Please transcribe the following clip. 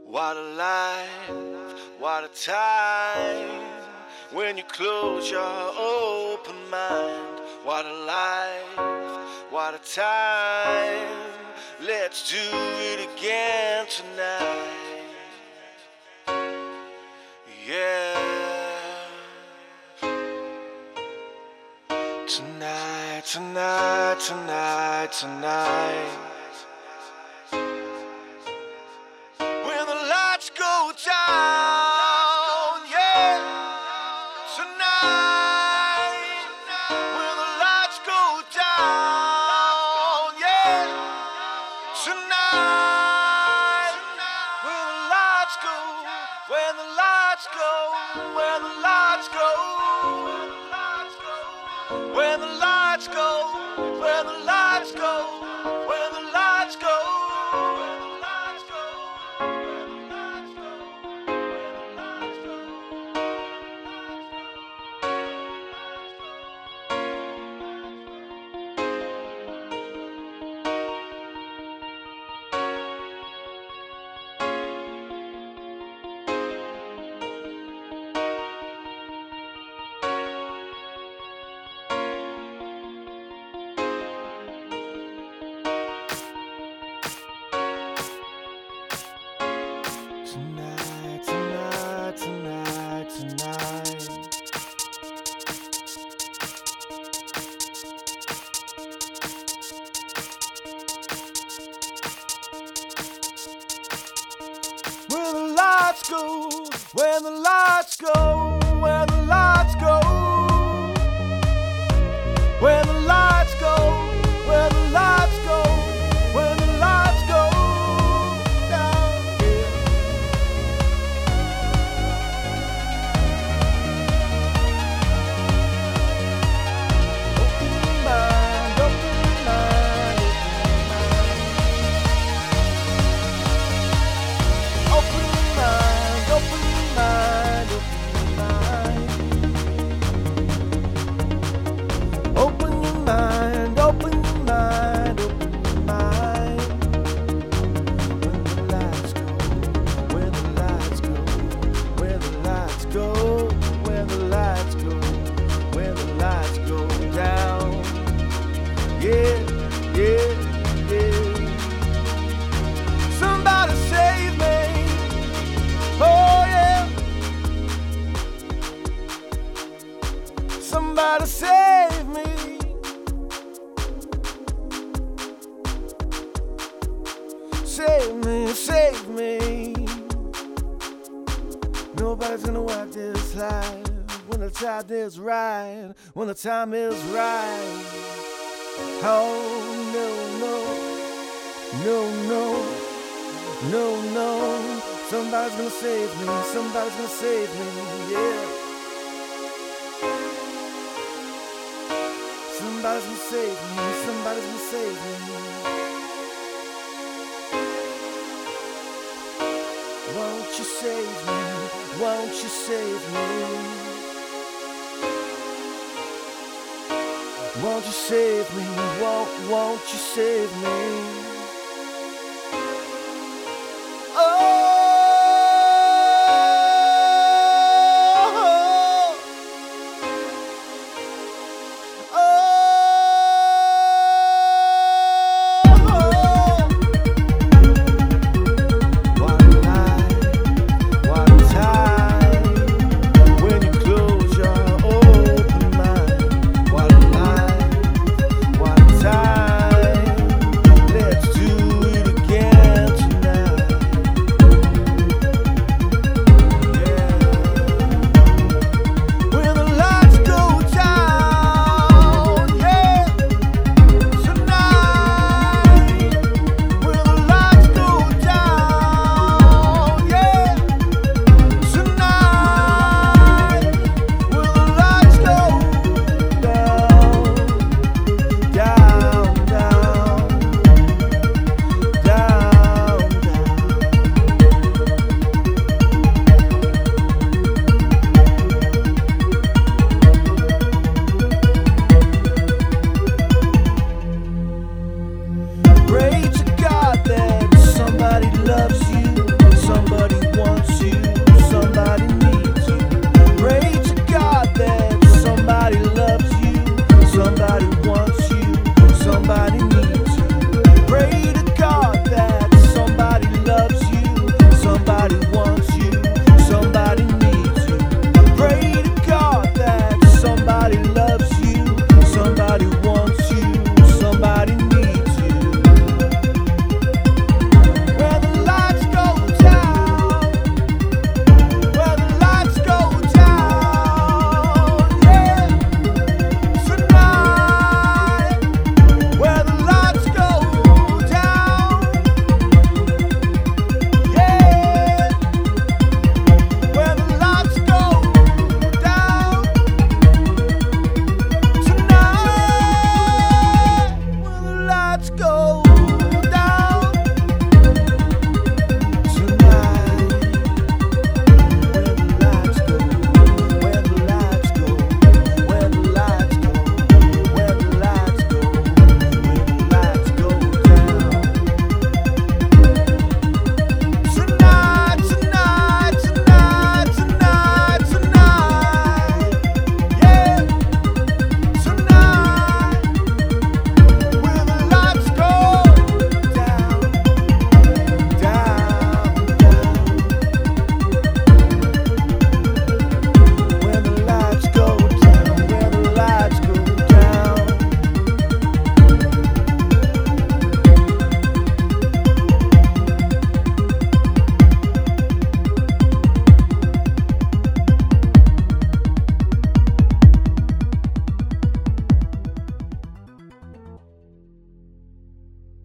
What a life, what a time, when you close your open mind. What a life, what a time, let's do it again tonight. Yeah. Tonight, tonight, tonight, tonight. When the lights go down, yeah. Tonight, when the lights go down, yeah. Tonight, when the lights go, when the lights go, when the lights go, when the lights go, when the lights go, when the lights go, when the lights go, when the lights go, when the lights go, when the lights go. Tonight, tonight, tonight, tonight. When the lights go, when the lights go, when the lights go, when the lights go, when the lights go, when the lights go down, yeah. Open your mind, open your mind, open your mind, open your mind, open your mind, open your mind, open your mind. When the lights go, when the lights go, when the lights go, when the lights go, when the lights go down. Yeah, yeah, yeah. Somebody save me. Oh yeah. Somebody save me. Save me, save me. Nobody's gonna wipe this life when the time is right, when the time is right. Oh no, no, no, no, no, no. Somebody's gonna save me, somebody's gonna save me, yeah. Somebody's gonna save me, somebody's gonna save me. Won't you save me, won't you save me? Won't you save me, won't you save me?